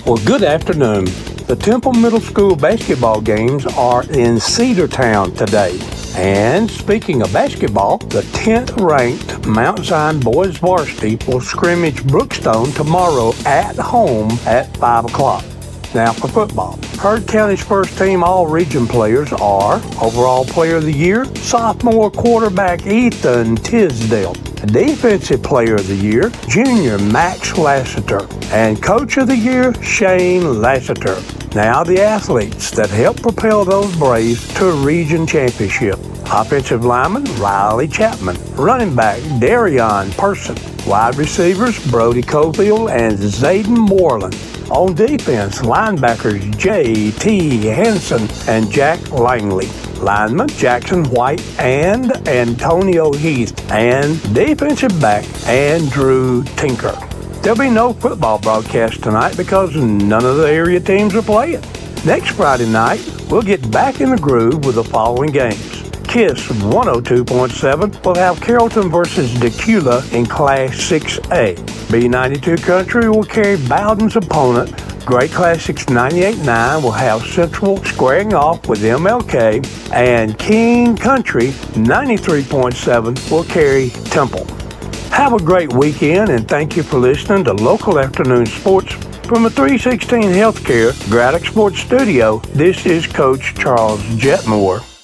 Well, good afternoon. The Temple Middle School basketball games are in Cedartown today. And speaking of basketball, the 10th ranked Mount Zion boys varsity will scrimmage Brookstone tomorrow at home at 5 o'clock. Now for football. Heard County's first team all-region players are overall player of the year, sophomore quarterback Ethan Tisdale, defensive player of the year, junior Max Lassiter, and coach of the year, Shane Lassiter. Now the athletes that helped propel those Braves to a region championship. Offensive lineman, Riley Chapman. Running back, Darion Person. Wide receivers, Brody Cofield and Zayden Moreland. On defense, linebackers J.T. Henson and Jack Langley. Linemen, Jackson White and Antonio Heath. And defensive back, Andrew Tinker. There'll be no football broadcast tonight because none of the area teams are playing. Next Friday night, we'll get back in the groove with the following games. KISS 102.7 will have Carrollton versus Decula in Class 6A. B92 Country will carry Bowden's opponent. Great Classics 98.9 will have Central squaring off with MLK. And King Country 93.7 will carry Temple. Have a great weekend, and thank you for listening to Local Afternoon Sports from the 316 Healthcare Braddock Sports Studio. This is Coach Charles Jetmore.